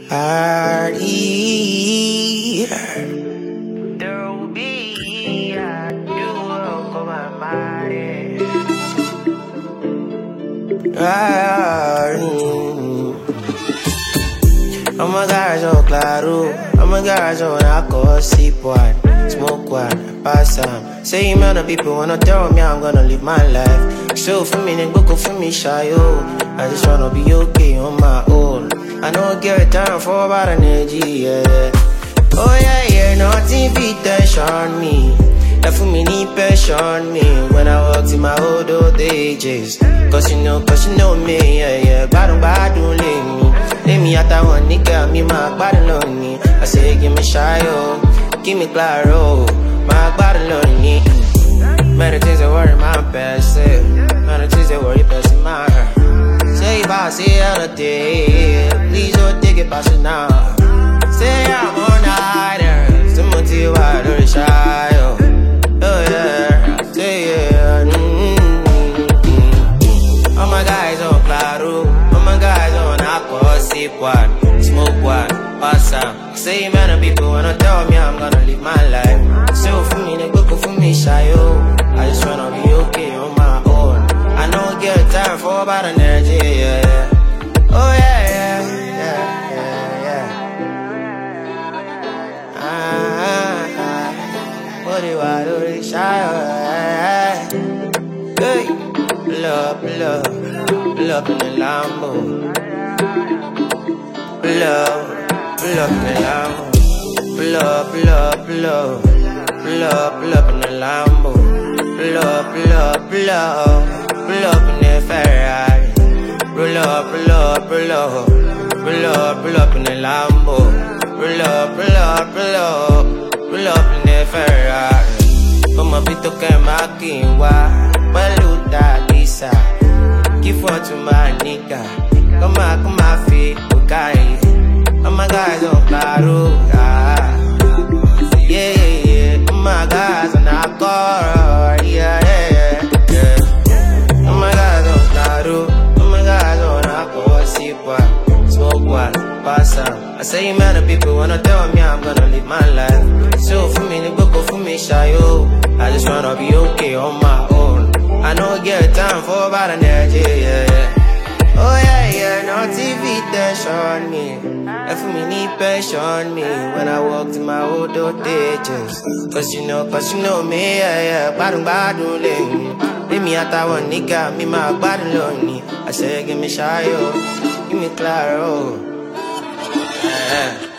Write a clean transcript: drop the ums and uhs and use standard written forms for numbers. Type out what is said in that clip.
Party. There will be a new look on my mind. I'm a garage claro, I'm a garage on alcohol, sip one, smoke one, pass some. Say man of people wanna tell me I'm gonna live my life. So for me, then go for me, shy yo. I just wanna be okay on my own. I don't get time for about energy, yeah. Oh yeah, nothing fit tension me. That for me need passion me. When I walked in my old ages. Cause you know me, yeah. Badu leave me. Let me out one nigga, me my body lonely. I say give me shy, oh, give me claro. My body lonely. Many things that worry my past, many things that worry past my heart. Say if I see other day, please don't take it past it now. Say I'm on night, someone tell you why don't shy, oh yeah, say yeah. All my guys on claro, all my guys on alcohol, sip one, smoke one, pass some. Say man of people wanna tell me I'm gonna live my life. So for me, they go for me, shy, oh. I just wanna be okay on my own. I don't get time for about energy, yeah. Oh yeah. What do I do to shy, hey. Pull up in the Lambo. Pull up in the Lambo. Pull up in the Lambo. Pull up in the Ferrari. Pull up in the Lambo. Pull up in the Ferrari. Como pito que maquiwa, baluta lisa. Give for to my nigga. Come fi okay. Oh my guys on claro, yeah. Oh my guys on alcohol, yeah. Oh my guys on claro, oh my guys on alcohol, sip one, smoke one, pass some. I say man of people wanna tell me I'm gonna live my life. So for me, they go for me, shy, yo. I just wanna be okay on my own. I don't get time for about energy, yeah. Oh yeah, no TV tension me. And for me need passion me. When I walked in my old ages. Cause you know me, yeah. Badu leave. Let me out one nigga, me my body lonely. I say give me shy, yo. Give me claro. Yeah.